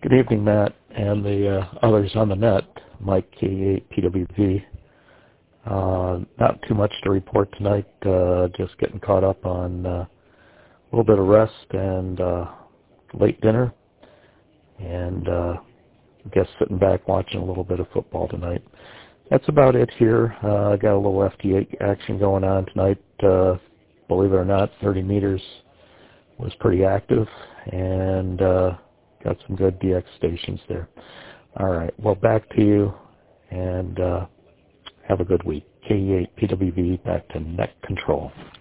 Good evening, Matt, and the others on the net. Mike, K8PWV. Not too much to report tonight, just getting caught up on a little bit of rest and late dinner, and I guess sitting back watching a little bit of football tonight. That's about it here. Got a little FT8 action going on tonight. Believe it or not, 30 meters was pretty active, and got some good DX stations there. All right, well, back to you, and have a good week. K8PWV, back to net control.